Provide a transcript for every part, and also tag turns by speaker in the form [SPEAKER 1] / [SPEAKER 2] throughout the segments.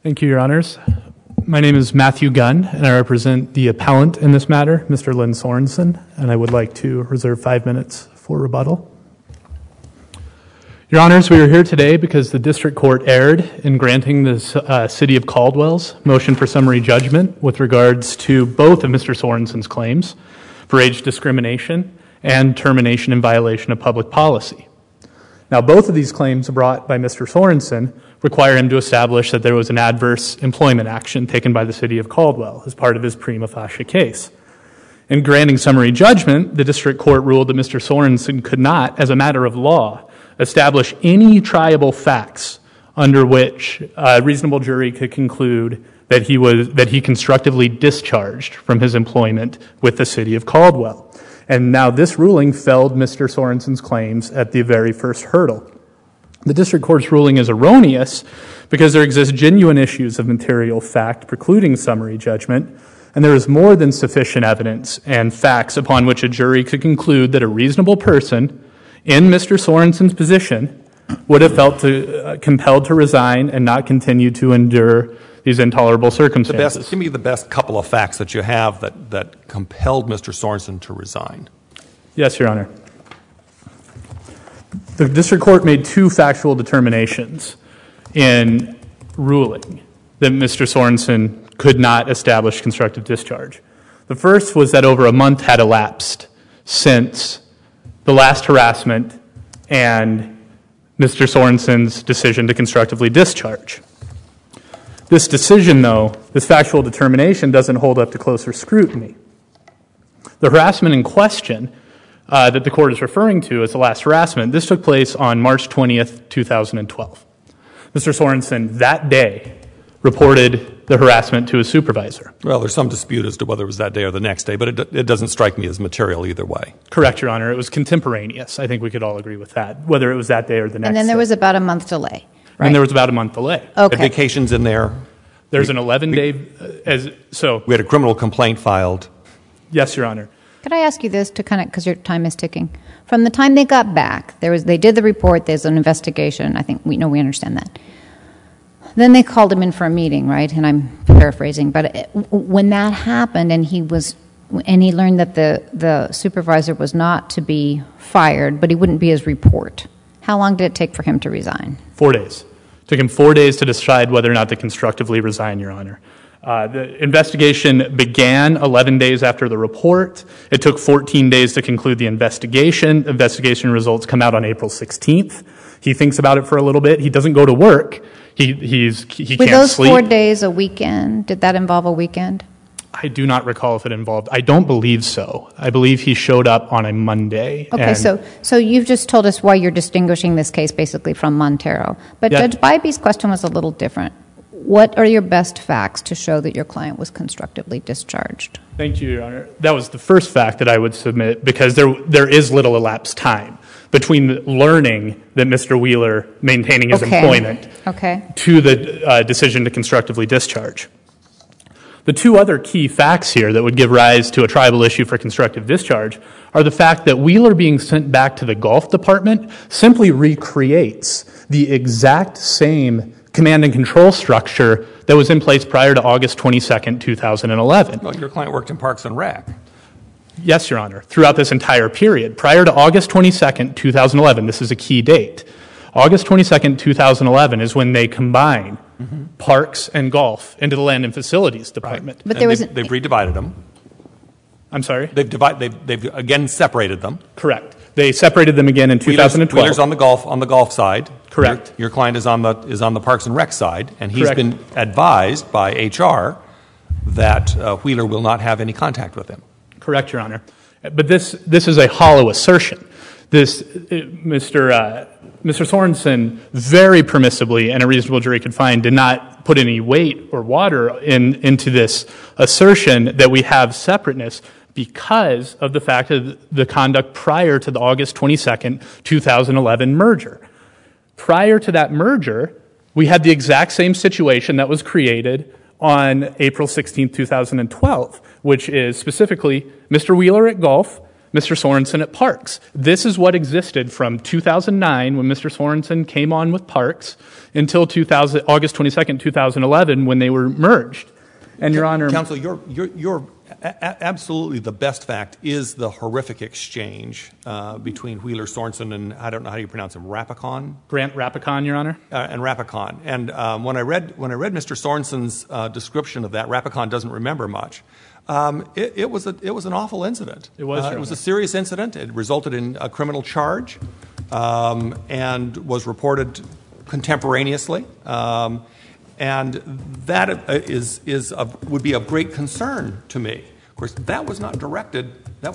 [SPEAKER 1] Thank you, Your Honors. My name is Matthew Gunn, and I represent the appellant in this matter, Mr. Lynn Sorensen, and I would like to reserve 5 minutes for rebuttal. Your Honors, we are here today because the District Court erred in granting the City of Caldwell's motion for summary judgment with regards to both of Mr. Sorensen's claims for age discrimination and termination in violation of public policy. Now, both of these claims brought by Mr. Sorensen require him to establish that there was an adverse employment action taken by the City of Caldwell as part of his prima facie case. In granting summary judgment, the District Court ruled that Mr. Sorensen could not, as a matter of law, establish any triable facts under which a reasonable jury could conclude that he constructively discharged from his employment with the City of Caldwell. And now this ruling felled Mr. Sorensen's claims at the very first hurdle. The District Court's ruling is erroneous because there exist genuine issues of material fact precluding summary judgment, and there is more than sufficient evidence and facts upon which a jury could conclude that a reasonable person in Mr. Sorensen's position would have felt compelled to resign and not continue to endure these intolerable circumstances.
[SPEAKER 2] Give me the best couple of facts that you have that compelled Mr. Sorensen to resign.
[SPEAKER 1] Yes, Your Honor. The District Court made two factual determinations in ruling that Mr. Sorensen could not establish constructive discharge. The first was that over a month had elapsed since the last harassment and Mr. Sorensen's decision to constructively discharge. This decision, though, this factual determination doesn't hold up to closer scrutiny. The harassment in question that the court is referring to as the last harassment, this took place on March 20th, 2012. Mr. Sorensen that day reported the harassment to his supervisor.
[SPEAKER 2] Well, there's some dispute as to whether it was that day or the next day, but it doesn't strike me as material either way.
[SPEAKER 1] Correct, Your Honor. It was contemporaneous. I think we could all agree with that, whether it was that day or the next day.
[SPEAKER 3] And then there was about a month delay. Right.
[SPEAKER 1] And there was about a month delay.
[SPEAKER 3] Okay.
[SPEAKER 2] The vacations in there.
[SPEAKER 1] There's an 11-day,
[SPEAKER 2] we had a criminal complaint filed.
[SPEAKER 1] Yes, Your Honor.
[SPEAKER 3] Could I ask you this to kind of, because your time is ticking. From the time they got back, they did the report, there's an investigation. I think we understand that. Then they called him in for a meeting, right? And I'm paraphrasing, but when that happened and he learned that the supervisor was not to be fired, but he wouldn't be his report, how long did it take for him to resign?
[SPEAKER 1] 4 days. It took him 4 days to decide whether or not to constructively resign, Your Honor. The investigation began 11 days after the report. It took 14 days to conclude the investigation. Investigation results come out on April 16th. He thinks about it for a little bit. He doesn't go to work. He can't sleep.
[SPEAKER 3] Were those 4 days a weekend? Did that involve a weekend?
[SPEAKER 1] I do not recall if it involved. I don't believe so. I believe he showed up on a Monday.
[SPEAKER 3] Okay, so you've just told us why you're distinguishing this case basically from Montero. But yeah. Judge Bybee's question was a little different. What are your best facts to show that your client was constructively discharged?
[SPEAKER 1] Thank you, Your Honor. That was the first fact that I would submit because there is little elapsed time between learning that Mr. Wheeler maintaining his employment to the decision to constructively discharge. The two other key facts here that would give rise to a tribal issue for constructive discharge are the fact that Wheeler being sent back to the Gulf Department simply recreates the exact same command and control structure that was in place prior to August 22nd, 2011.
[SPEAKER 2] Well, your client worked in Parks and Rec.
[SPEAKER 1] Yes, Your Honor, throughout this entire period. Prior to August 22nd, 2011, this is a key date. August 22nd, 2011 is when they combine Parks and Golf into the Land and Facilities Department.
[SPEAKER 2] Right. But they've redivided them.
[SPEAKER 1] I'm sorry?
[SPEAKER 2] They've again separated them.
[SPEAKER 1] Correct. They separated them again in 2012.
[SPEAKER 2] Wheeler's on the golf side.
[SPEAKER 1] Correct.
[SPEAKER 2] Your client is on the Parks and Rec side, and he's
[SPEAKER 1] Correct.
[SPEAKER 2] been advised by HR that Wheeler will not have any contact with him.
[SPEAKER 1] Correct, Your Honor. But this is a hollow assertion. Mr. Sorensen very permissibly, and a reasonable jury could find, did not put any weight or water into this assertion that we have separateness because of the fact of the conduct prior to the August 22nd, 2011 merger. Prior to that merger, we had the exact same situation that was created on April 16th, 2012, which is specifically Mr. Wheeler at Gulf Mr. Sorensen at Parks. This is what existed from 2009 when Mr. Sorensen came on with Parks until August 22nd, 2011 when they were merged. And Your Honor...
[SPEAKER 2] Counsel, you're absolutely the best fact is the horrific exchange between Wheeler Sorensen and, I don't know how you pronounce him, Rapicon?
[SPEAKER 1] Grant Rapicon, Your Honor.
[SPEAKER 2] And Rapicon. And when I read Mr. Sorensen's description of that, Rapicon doesn't remember much. It was an awful incident.
[SPEAKER 1] It was.
[SPEAKER 2] It was a serious incident. It resulted in a criminal charge and was reported contemporaneously. And that would be of great concern to me. Of course, that was not directed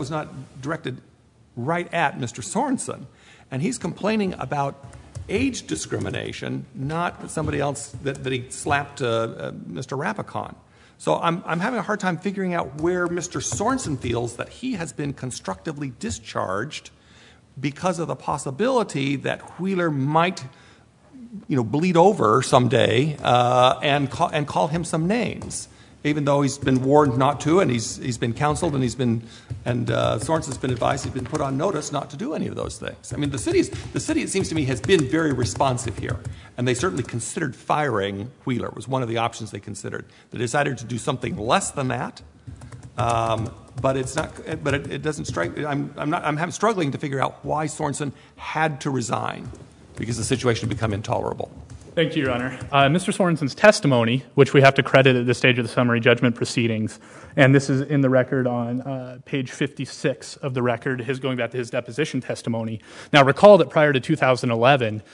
[SPEAKER 2] right at Mr. Sorensen, and he's complaining about age discrimination, not somebody else that he slapped Mr. Rapicon. So I'm having a hard time figuring out where Mr. Sorensen feels that he has been constructively discharged because of the possibility that Wheeler might, bleed over someday and call him some names, even though he's been warned not to, and he's been counseled, and Sorensen's been advised, he's been put on notice not to do any of those things. I mean, the city, it seems to me, has been very responsive here, and they certainly considered firing Wheeler. It was one of the options they considered. They decided to do something less than that, but it's not. But it doesn't strike. I'm struggling to figure out why Sorensen had to resign, because the situation had become intolerable.
[SPEAKER 1] Thank you, Your Honor. Mr. Sorensen's testimony, which we have to credit at this stage of the summary judgment proceedings, and this is in the record on page 56 of the record, going back to his deposition testimony. Now, recall that prior to 2011,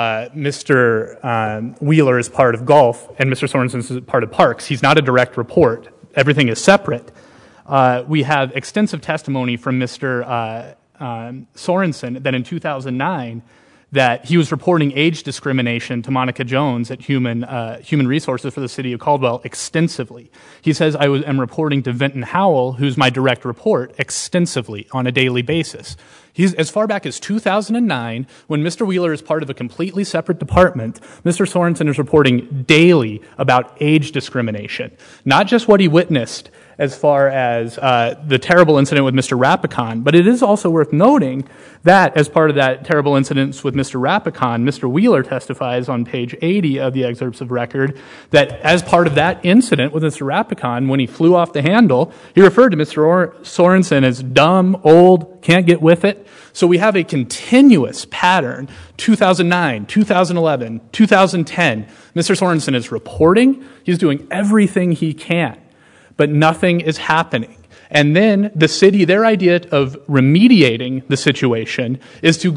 [SPEAKER 1] Mr. Wheeler is part of Gulf, and Mr. Sorensen is part of Parks. He's not a direct report. Everything is separate. We have extensive testimony from Mr. Sorensen that in 2009, that he was reporting age discrimination to Monica Jones at Human Resources for the City of Caldwell extensively. He says, I am reporting to Vinton Howell, who's my direct report, extensively on a daily basis. He's as far back as 2009, when Mr. Wheeler is part of a completely separate department, Mr. Sorensen is reporting daily about age discrimination. Not just what he witnessed as far as the terrible incident with Mr. Rapicon, but it is also worth noting that as part of that terrible incident with Mr. Rapicon, Mr. Wheeler testifies on page 80 of the excerpts of record that as part of that incident with Mr. Rapicon, when he flew off the handle, he referred to Mr. Sorensen as dumb, old, can't get with it. So we have a continuous pattern, 2009, 2011, 2010. Mr. Sorensen is reporting. He's doing everything he can, but nothing is happening. And then the city, their idea of remediating the situation is to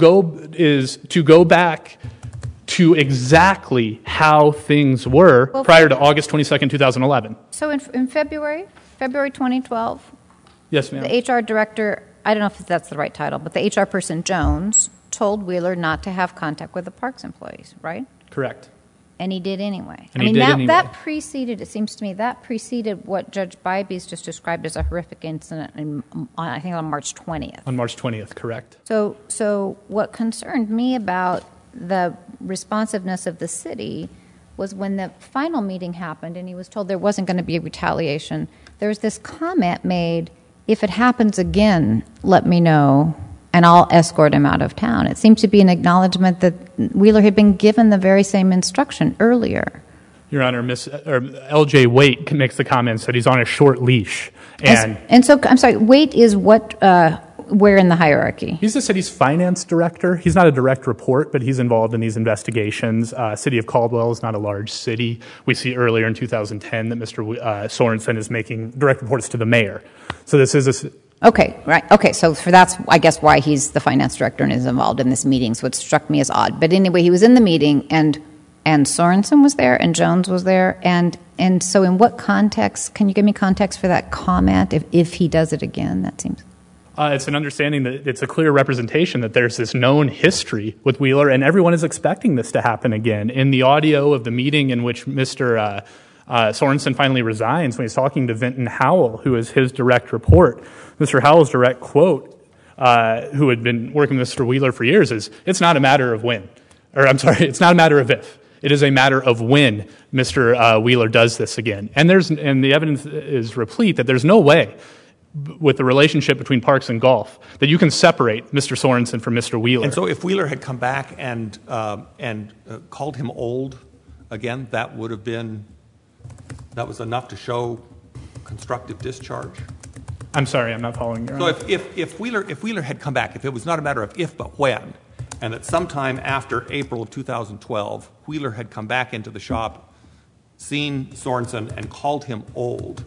[SPEAKER 1] go back to exactly how things were prior to August 22nd, 2011.
[SPEAKER 3] So in February 2012,
[SPEAKER 1] yes, ma'am.
[SPEAKER 3] The HR director, I don't know if that's the right title, but the HR person, Jones, told Wheeler not to have contact with the Parks employees, right?
[SPEAKER 1] Correct.
[SPEAKER 3] And he did anyway.
[SPEAKER 1] That
[SPEAKER 3] preceded, it seems to me, what Judge Bybee's just described as a horrific incident, I think on March 20th.
[SPEAKER 1] On March 20th, correct.
[SPEAKER 3] So what concerned me about the responsiveness of the city was when the final meeting happened and he was told there wasn't going to be a retaliation, there was this comment made, if it happens again, let me know, and I'll escort him out of town. It seemed to be an acknowledgement that Wheeler had been given the very same instruction earlier.
[SPEAKER 1] Your Honor, L.J. Waite makes the comments that he's on a short leash.
[SPEAKER 3] And so, I'm sorry, Waite is what, where in the hierarchy?
[SPEAKER 1] He's the city's finance director. He's not a direct report, but he's involved in these investigations. City of Caldwell is not a large city. We see earlier in 2010 that Mr. Sorensen is making direct reports to the mayor. So this is a...
[SPEAKER 3] Okay, right. Okay, so that's, I guess, why he's the finance director and is involved in this meeting, so it struck me as odd. But anyway, he was in the meeting, and Sorensen was there, and Jones was there, and so in what context, can you give me context for that comment, if he does it again, that seems...
[SPEAKER 1] It's an understanding that it's a clear representation that there's this known history with Wheeler, and everyone is expecting this to happen again. In the audio of the meeting in which Mr. Sorensen finally resigns, when he's talking to Vinton Howell, who is his direct report, Mr. Howell's direct quote, who had been working with Mr. Wheeler for years, is, it's not a matter of when. Or, I'm sorry, it's not a matter of if. It is a matter of when Mr. Wheeler does this again. And the evidence is replete that there's no way with the relationship between Parks and Golf, that you can separate Mr. Sorensen from Mr. Wheeler.
[SPEAKER 2] And so if Wheeler had come back and called him old again, that was enough to show constructive discharge?
[SPEAKER 1] I'm sorry, I'm not following you.
[SPEAKER 2] So if Wheeler had come back, if it was not a matter of if but when, and that sometime after April of 2012, Wheeler had come back into the shop, seen Sorensen, and called him old,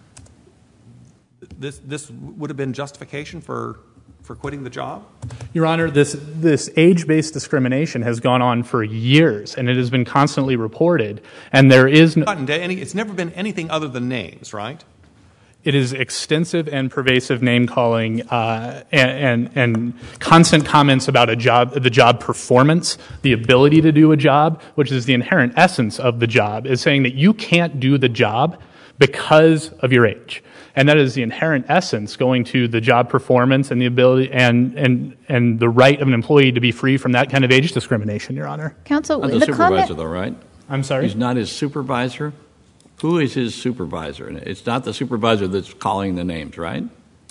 [SPEAKER 2] this would have been justification for quitting the job?
[SPEAKER 1] Your Honor, this age-based discrimination has gone on for years, and it has been constantly reported, and there is no...
[SPEAKER 2] It's never been anything other than names, right?
[SPEAKER 1] It is extensive and pervasive name-calling and constant comments about the job performance, the ability to do a job, which is the inherent essence of the job, is saying that you can't do the job because of your age. And that is the inherent essence, going to the job performance and the ability and the right of an employee to be free from that kind of age discrimination, Your Honor.
[SPEAKER 3] Counsel,
[SPEAKER 4] not the supervisor, though, right?
[SPEAKER 1] I'm sorry?
[SPEAKER 4] He's not his supervisor? Who is his supervisor? It's not the supervisor that's calling the names, right?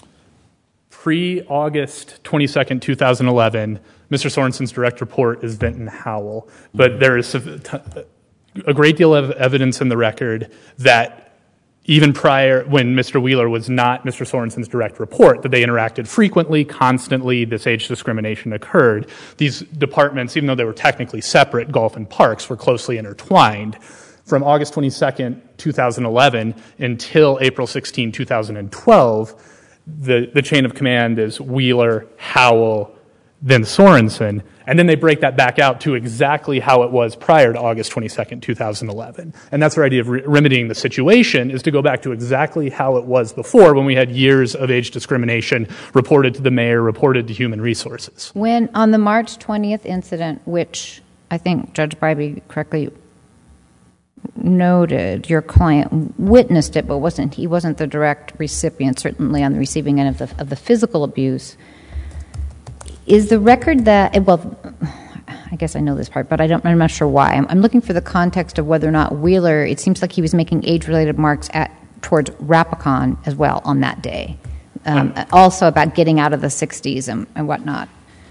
[SPEAKER 1] Pre-August 22nd, 2011, Mr. Sorensen's direct report is Vinton Howell. But there is a great deal of evidence in the record that even prior, when Mr. Wheeler was not Mr. Sorensen's direct report, that they interacted frequently, constantly, this age discrimination occurred. These departments, even though they were technically separate, Golf and Parks, were closely intertwined. From August 22nd, 2011 until April 16, 2012, the chain of command is Wheeler, Howell, then Sorensen, and then they break that back out to exactly how it was prior to August 22nd, 2011. And that's our idea of remedying the situation, is to go back to exactly how it was before, when we had years of age discrimination reported to the mayor, reported to Human Resources.
[SPEAKER 3] When on the March 20th incident, which I think Judge Bybee correctly noted, your client witnessed it, but he wasn't the direct recipient, certainly on the receiving end of the physical abuse. Is the record that, well, I guess I know this part, but I'm not sure why. I'm looking for the context of whether or not Wheeler, it seems like he was making age-related marks towards Rapicon as well on that day. Also about getting out of the 60s and whatnot,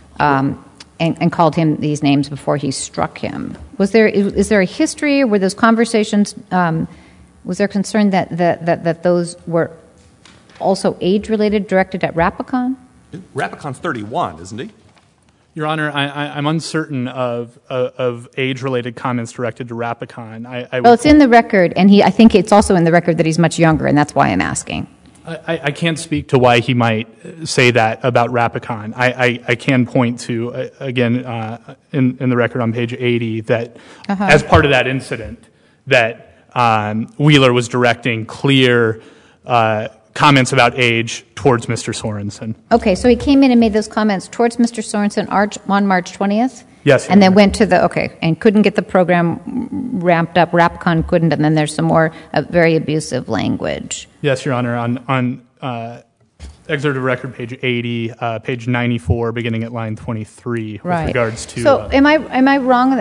[SPEAKER 3] and called him these names before he struck him. Is there a history, or were those conversations, was there concern that those were also age-related, directed at Rapicon?
[SPEAKER 2] Rapicon's 31, isn't he?
[SPEAKER 1] Your Honor, I'm uncertain of age-related comments directed to Rapicon.
[SPEAKER 3] Well, it's in the record, and I think it's also in the record that he's much younger, and that's why I'm asking.
[SPEAKER 1] I can't speak to why he might say that about Rapicon. I can point to, again, in the record on page 80, that as part of that incident, that Wheeler was directing clear comments about age towards Mr. Sorensen.
[SPEAKER 3] Okay, so he came in and made those comments towards Mr. Sorensen on March 20th?
[SPEAKER 1] Yes.
[SPEAKER 3] And then went to and couldn't get the program ramped up. Rapicon couldn't, and then there's some more very abusive language.
[SPEAKER 1] Yes, Your Honor. On excerpt of record, page 80, page 94, beginning at line 23, with regards to...
[SPEAKER 3] So am I wrong?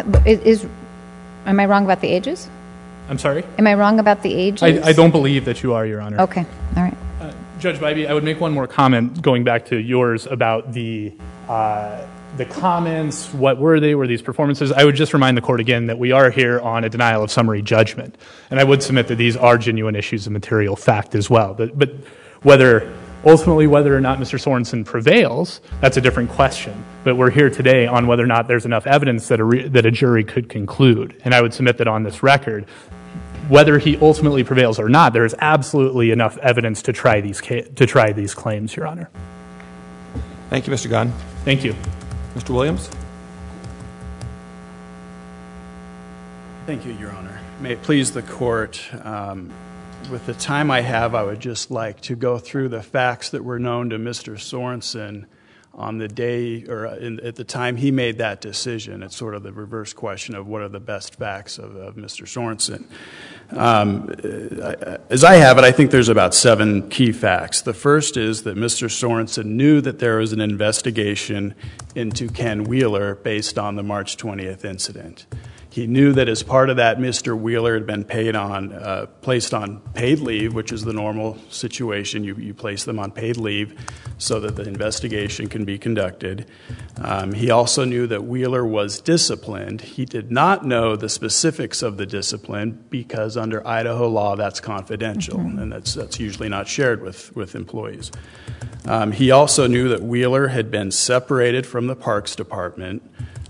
[SPEAKER 3] Am I wrong about the ages?
[SPEAKER 1] I'm sorry?
[SPEAKER 3] Am I wrong about the ages?
[SPEAKER 1] I don't believe that you are, Your Honor.
[SPEAKER 3] Okay, all right.
[SPEAKER 1] Judge Bybee, I would make one more comment going back to yours about the comments. What were they? Were these performances? I would just remind the court again that we are here on a denial of summary judgment. And I would submit that these are genuine issues of material fact as well. But ultimately whether or not Mr. Sorensen prevails, that's a different question. But we're here today on whether or not there's enough evidence that a jury could conclude. And I would submit that on this record, whether he ultimately prevails or not, there is absolutely enough evidence to try these claims, Your Honor.
[SPEAKER 2] Thank you, Mr. Gunn.
[SPEAKER 1] Thank you.
[SPEAKER 2] Mr. Williams?
[SPEAKER 5] Thank you, Your Honor. May it please the court, with the time I have, I would just like to go through the facts that were known to Mr. Sorensen on the day, or at the time he made that decision. It's sort of the reverse question of what are the best facts of Mr. Sorensen. As I have it, I think there's about 7 key facts. The first is that Mr. Sorensen knew that there was an investigation into Ken Wheeler based on the March 20th incident. He knew that as part of that, Mr. Wheeler had been placed on paid leave, which is the normal situation. You place them on paid leave so that the investigation can be conducted. He also knew that Wheeler was disciplined. He did not know the specifics of the discipline because under Idaho law, that's confidential, and that's usually not shared with employees. He also knew that Wheeler had been separated from the Parks Department,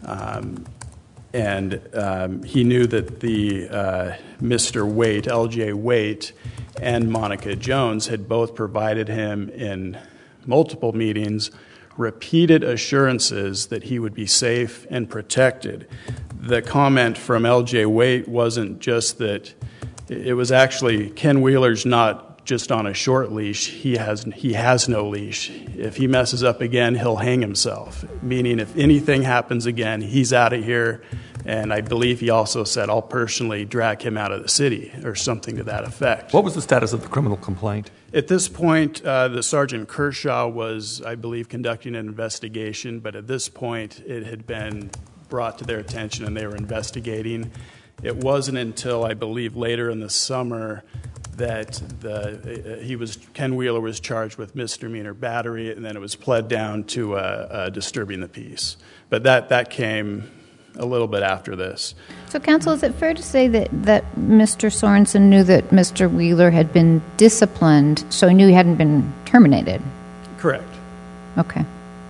[SPEAKER 5] and he knew that the Mr. Waite, L.J. Waite, and Monica Jones had both provided him in multiple meetings repeated assurances that he would be safe and protected. The comment from L.J. Waite wasn't just that. It was actually Ken Wheeler's not just on a short leash. He has no leash. If he messes up again, he'll hang himself, meaning if anything happens again, he's out of here. And I believe he also said, I'll personally drag him out of the city or something to that effect.
[SPEAKER 2] What was the status of the criminal complaint?
[SPEAKER 5] At this point, the Sergeant Kershaw was, I believe, conducting an investigation, but at this point it had been brought to their attention and they were investigating. It wasn't until, I believe, later in the summer that Ken Wheeler was charged with misdemeanor battery, and then it was pled down to disturbing the peace. But that came a little bit after this.
[SPEAKER 3] So, counsel, is it fair to say that Mr. Sorensen knew that Mr. Wheeler had been disciplined, so he knew he hadn't been terminated?
[SPEAKER 5] Correct.
[SPEAKER 3] Okay.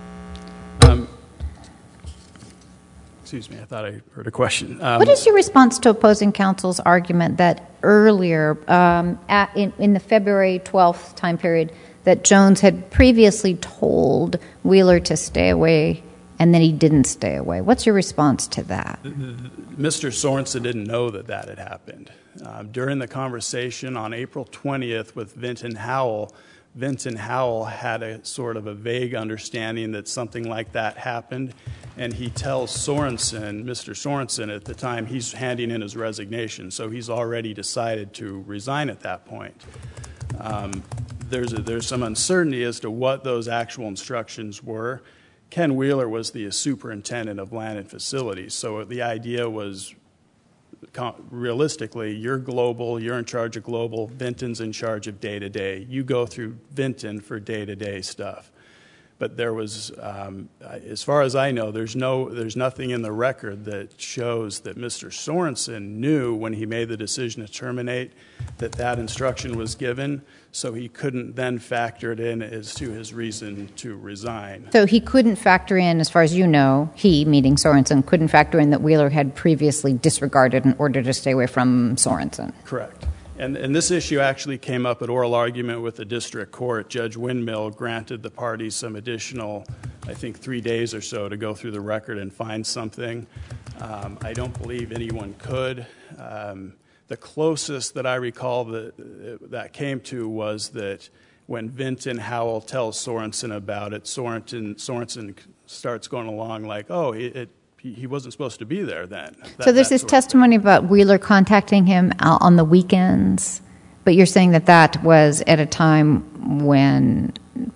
[SPEAKER 5] Excuse me, I thought I heard a question.
[SPEAKER 3] What is your response to opposing counsel's argument that earlier, in the February 12th time period, that Jones had previously told Wheeler to stay away and then he didn't stay away? What's your response to that?
[SPEAKER 5] Mr. Sorensen didn't know that had happened. During the conversation on April 20th with Vinton Howell had a sort of a vague understanding that something like that happened, and he tells Sorensen, Mr. Sorensen at the time, he's handing in his resignation, so he's already decided to resign at that point. There's some uncertainty as to what those actual instructions were. Ken Wheeler was the superintendent of land and facilities, so the idea was, realistically, you're global, you're in charge of global, Vinton's in charge of day-to-day. You go through Vinton for day-to-day stuff. But there was, as far as I know, there's nothing in the record that shows that Mr. Sorensen knew when he made the decision to terminate that instruction was given, so he couldn't then factor it in as to his reason to resign.
[SPEAKER 3] So he couldn't factor in, as far as you know, he, meaning Sorensen, couldn't factor in that Wheeler had previously disregarded in order to stay away from Sorensen.
[SPEAKER 5] Correct. And this issue actually came up at oral argument with the district court. Judge Windmill granted the parties some additional, I think, 3 days or so to go through the record and find something. I don't believe anyone could. The closest that I recall that came to was that when Vinton Howell tells Sorensen about it, Sorensen starts going along like, oh, he wasn't supposed to be there then.
[SPEAKER 3] So there's this testimony about Wheeler contacting him on the weekends, but you're saying that was at a time when,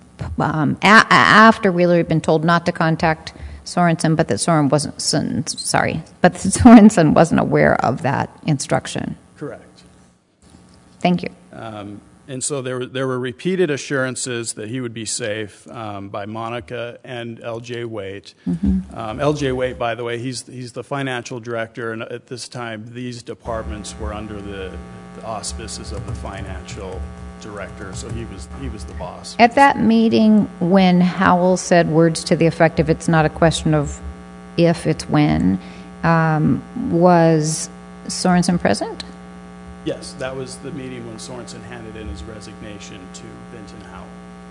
[SPEAKER 3] after Wheeler had been told not to contact Sorensen, but that Sorensen wasn't aware of that instruction.
[SPEAKER 5] Correct.
[SPEAKER 3] Thank you.
[SPEAKER 5] And so there were repeated assurances that he would be safe by Monica and L.J. Waite.
[SPEAKER 3] Mm-hmm.
[SPEAKER 5] L.J. Waite, by the way, he's the financial director, and at this time these departments were under the auspices of the financial director, so he was the boss.
[SPEAKER 3] At that meeting, when Howell said words to the effect of "It's not a question of if, it's when," was Sorensen present?
[SPEAKER 5] Yes, that was the meeting when Sorensen handed in his resignation to Vinton Howell.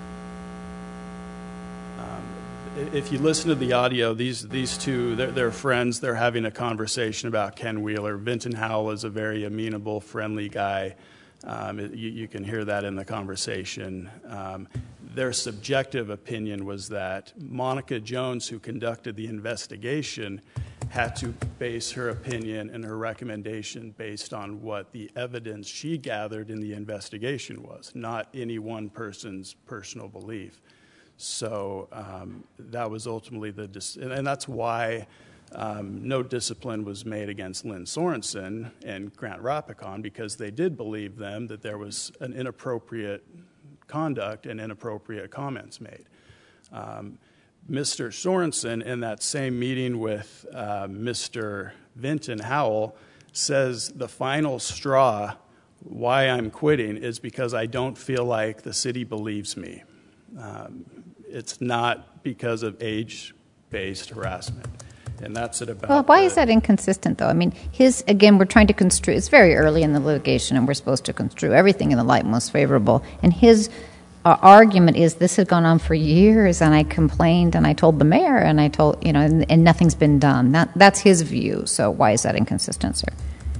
[SPEAKER 5] If you listen to the audio, these two, they're friends. They're having a conversation about Ken Wheeler. Vinton Howell is a very amenable, friendly guy. You can hear that in the conversation. Their subjective opinion was that Monica Jones, who conducted the investigation, had to base her opinion and her recommendation based on what the evidence she gathered in the investigation was, not any one person's personal belief. So that was ultimately and that's why no discipline was made against Lynn Sorensen and Grant Rapicon because they did believe them that there was an inappropriate conduct and inappropriate comments made. Mr. Sorensen, in that same meeting with Mr. Vinton Howell, says the final straw why I'm quitting is because I don't feel like the city believes me. It's not because of age-based harassment. And that's it about.
[SPEAKER 3] Well, why is that inconsistent, though? I mean, again, we're trying to construe, it's very early in the litigation, and we're supposed to construe everything in the light most favorable. And his argument is this had gone on for years, and I complained, and I told the mayor, and I told, and nothing's been done. That's his view. So why is that inconsistent, sir?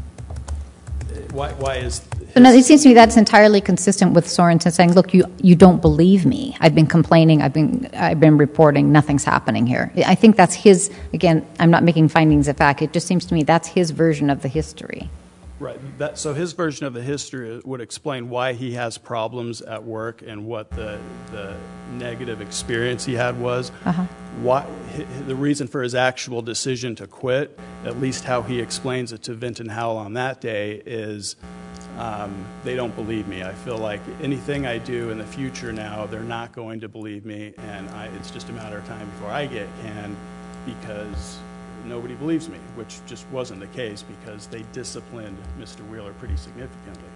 [SPEAKER 5] Why is...
[SPEAKER 3] No, it seems to me that's entirely consistent with Sorensen saying, look, you don't believe me. I've been complaining, I've been reporting, nothing's happening here. I think that's his, again, I'm not making findings of fact, it just seems to me that's his version of the history.
[SPEAKER 5] Right. So his version of the history would explain why he has problems at work and what the negative experience he had was. Why, the reason for his actual decision to quit, at least how he explains it to Vinton Howell on that day, is they don't believe me. I feel like anything I do in the future now, they're not going to believe me, and it's just a matter of time before I get canned because nobody believes me, which just wasn't the case because they disciplined Mr. Wheeler pretty significantly.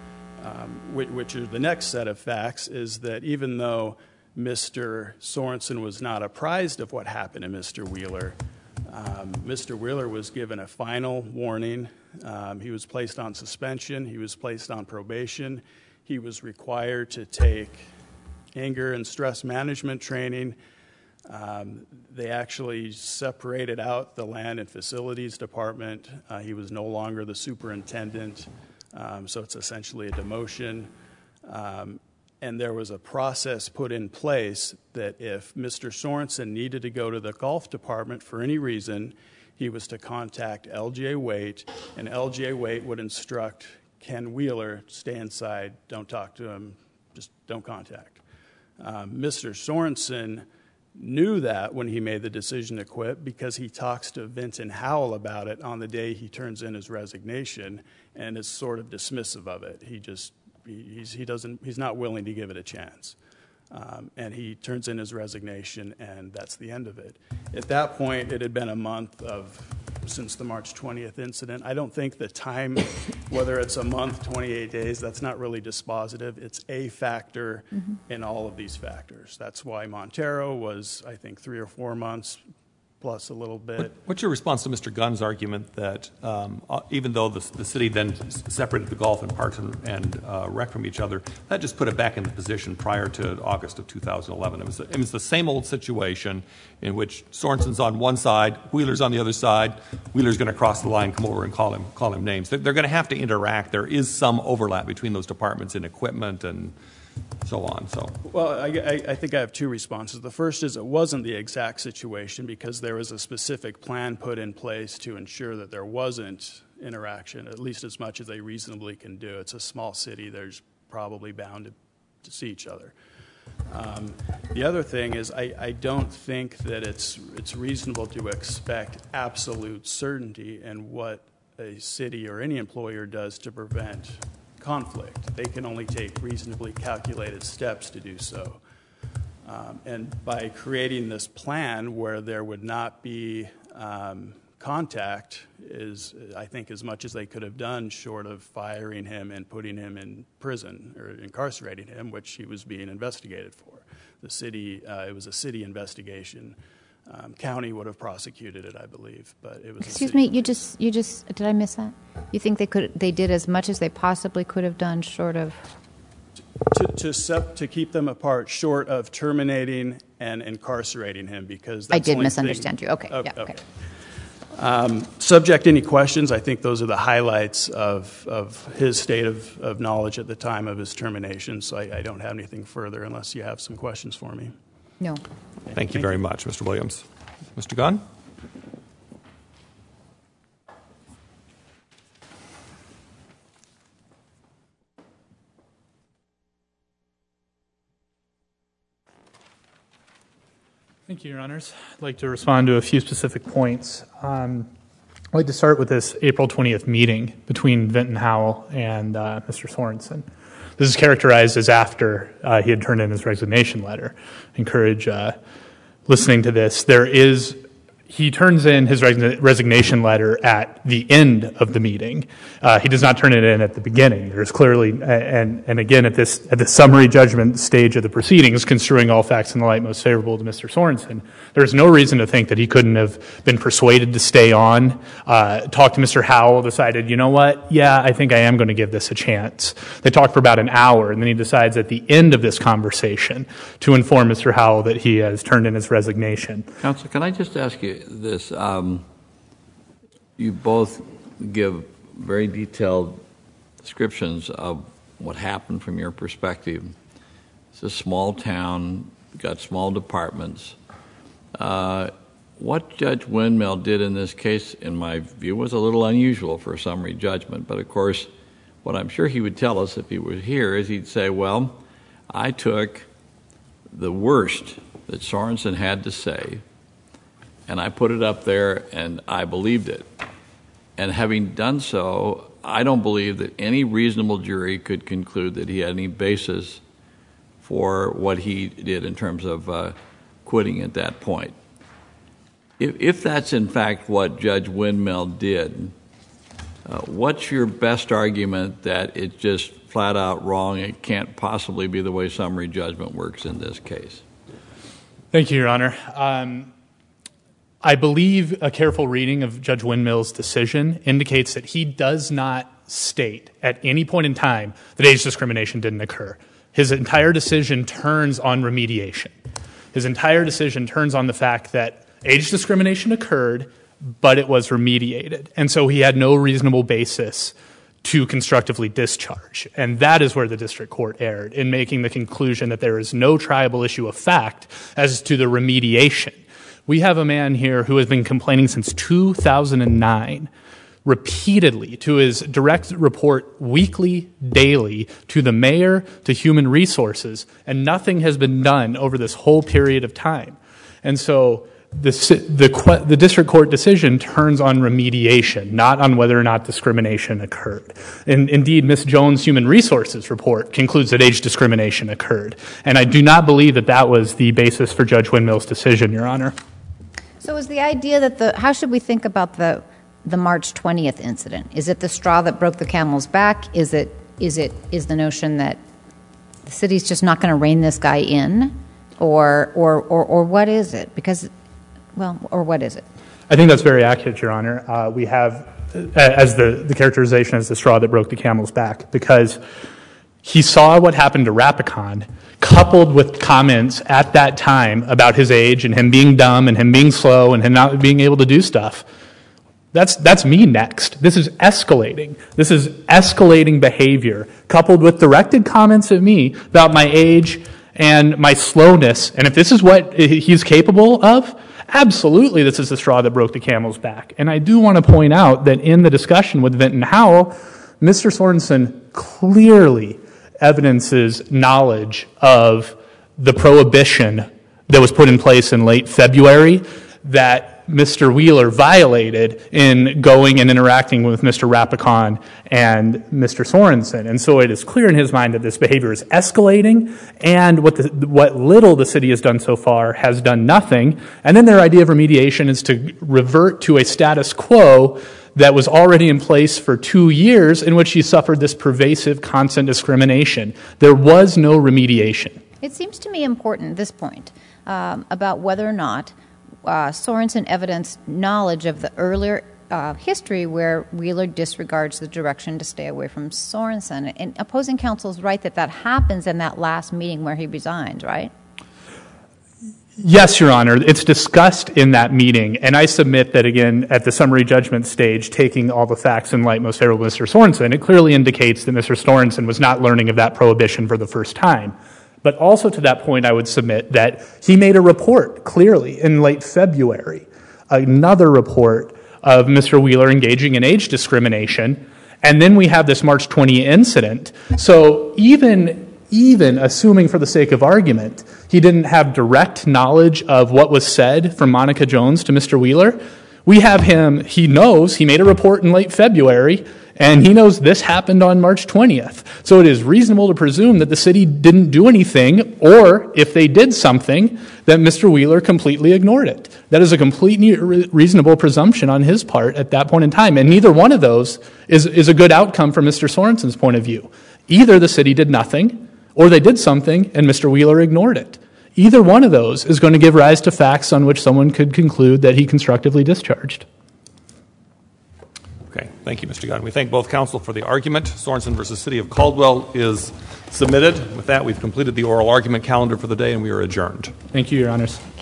[SPEAKER 5] Which is the next set of facts is that even though Mr. Sorensen was not apprised of what happened to Mr. Wheeler, Mr. Wheeler was given a final warning. He was placed on suspension. He was placed on probation. He was required to take anger and stress management training. They actually separated out the land and facilities department. He was no longer the superintendent, so it's essentially a demotion. And there was a process put in place that if Mr. Sorensen needed to go to the golf department for any reason, he was to contact L.J. Waite, and L.J. Waite would instruct Ken Wheeler, stay inside, don't talk to him, just don't contact. Mr. Sorensen knew that when he made the decision to quit because he talks to Vinton Howell about it on the day he turns in his resignation and is sort of dismissive of it. He's not willing to give it a chance. And he turns in his resignation, and that's the end of it. At that point, it had been a month since the March 20th incident. I don't think the time, whether it's a month, 28 days, that's not really dispositive. It's a factor in all of these factors. That's why Montero was, I think, 3 or 4 months plus a little bit.
[SPEAKER 2] What's your response to Mr. Gunn's argument that even though the city then separated the golf and parks and rec from each other, that just put it back in the position prior to August of 2011? It was the same old situation in which Sorensen's on one side, Wheeler's on the other side. Wheeler's going to cross the line, come over and call him names. They're going to have to interact. There is some overlap between those departments in equipment and so on.
[SPEAKER 5] Well, I think I have 2 responses. The first is it wasn't the exact situation because there was a specific plan put in place to ensure that there wasn't interaction, at least as much as they reasonably can do. It's a small city. There's probably bound to see each other. The other thing is I don't think that it's reasonable to expect absolute certainty in what a city or any employer does to prevent conflict. They can only take reasonably calculated steps to do so. And by creating this plan where there would not be contact is, I think, as much as they could have done short of firing him and putting him in prison or incarcerating him, which he was being investigated for. The city, it was a city investigation. County would have prosecuted it, I believe, but it was.
[SPEAKER 3] Excuse me, you just did I miss that? You think they did as much as they possibly could have done, short of
[SPEAKER 5] to keep them apart, short of terminating and incarcerating him, because that's
[SPEAKER 3] I did misunderstand you. Okay, yeah, okay.
[SPEAKER 5] Subject to any questions, I think those are the highlights of his state of knowledge at the time of his termination. So I don't have anything further unless you have some questions for me.
[SPEAKER 3] No.
[SPEAKER 2] Thank you very much, Mr. Williams. Mr. Gunn?
[SPEAKER 1] Thank you, Your Honors. I'd like to respond to a few specific points. I'd like to start with this April 20th meeting between Vinton Howell and Mr. Sorensen. This is characterized as after he had turned in his resignation letter. I encourage listening to this. He turns in his resignation letter at the end of the meeting. He does not turn it in at the beginning. There's clearly, and again, at the summary judgment stage of the proceedings, construing all facts in the light most favorable to Mr. Sorensen, there's no reason to think that he couldn't have been persuaded to stay on, talked to Mr. Howell, decided, you know what, yeah, I think I am going to give this a chance. They talked for about an hour, and then he decides at the end of this conversation to inform Mr. Howell that he has turned in his resignation.
[SPEAKER 4] Counsel, can I just ask you this? You both give very detailed descriptions of what happened from your perspective. It's a small town, got small departments. What Judge Windmill did in this case, in my view, was a little unusual for a summary judgment. But, of course, what I'm sure he would tell us if he were here is he'd say, well, I took the worst that Sorensen had to say, and I put it up there, and I believed it. And having done so, I don't believe that any reasonable jury could conclude that he had any basis for what he did in terms of quitting at that point. If that's, in fact, what Judge Windmill did, what's your best argument that it's just flat out wrong, it can't possibly be the way summary judgment works in this case?
[SPEAKER 1] Thank you, Your Honor. I believe a careful reading of Judge Windmill's decision indicates that he does not state at any point in time that age discrimination didn't occur. His entire decision turns on remediation. His entire decision turns on the fact that age discrimination occurred, but it was remediated. And so he had no reasonable basis to constructively discharge. And that is where the district court erred, in making the conclusion that there is no triable issue of fact as to the remediation. We have a man here who has been complaining since 2009, repeatedly, to his direct report weekly, daily, to the mayor, to human resources, and nothing has been done over this whole period of time. And so the district court decision turns on remediation, not on whether or not discrimination occurred. And indeed, Ms. Jones' human resources report concludes that age discrimination occurred. And I do not believe that that was the basis for Judge Windmill's decision, Your Honor.
[SPEAKER 3] So is the idea that how should we think about the March 20th incident? Is it the straw that broke the camel's back? Is the notion that the city's just not going to rein this guy in? Or what is it? Or what is it?
[SPEAKER 1] I think that's very accurate, Your Honor. We have, as the characterization as the straw that broke the camel's back, because he saw what happened to Rapicon, coupled with comments at that time about his age and him being dumb and him being slow and him not being able to do stuff. That's me next. This is escalating. This is escalating behavior, coupled with directed comments at me about my age and my slowness. And if this is what he's capable of, absolutely this is the straw that broke the camel's back. And I do want to point out that in the discussion with Vinton Howell, Mr. Sorensen clearly evidences knowledge of the prohibition that was put in place in late February that Mr. Wheeler violated in going and interacting with Mr. Rapicon and Mr. Sorensen. And so it is clear in his mind that this behavior is escalating, and what little the city has done so far has done nothing. And then their idea of remediation is to revert to a status quo that was already in place for 2 years, in which he suffered this pervasive, constant discrimination. There was no remediation.
[SPEAKER 3] It seems to me important, this point, about whether or not Sorensen evidenced knowledge of the earlier history where Wheeler disregards the direction to stay away from Sorensen. And opposing counsel is right that happens in that last meeting where he resigns, right?
[SPEAKER 1] Yes, Your Honor. It's discussed in that meeting, and I submit that, again, at the summary judgment stage, taking all the facts in light most favorable to Mr. Sorensen, it clearly indicates that Mr. Sorensen was not learning of that prohibition for the first time. But also to that point, I would submit that he made a report, clearly, in late February, another report of Mr. Wheeler engaging in age discrimination, and then we have this March 20 incident. So even even assuming for the sake of argument, he didn't have direct knowledge of what was said from Monica Jones to Mr. Wheeler, we have him, he knows, he made a report in late February, and he knows this happened on March 20th. So it is reasonable to presume that the city didn't do anything, or if they did something, that Mr. Wheeler completely ignored it. That is a completely reasonable presumption on his part at that point in time, and neither one of those is a good outcome from Mr. Sorensen's point of view. Either the city did nothing, or they did something and Mr. Wheeler ignored it. Either one of those is going to give rise to facts on which someone could conclude that he constructively discharged.
[SPEAKER 2] Okay, thank you, Mr. Godwin. We thank both counsel for the argument. Sorensen versus City of Caldwell is submitted. With that, we've completed the oral argument calendar for the day, and we are adjourned.
[SPEAKER 1] Thank you, Your Honors.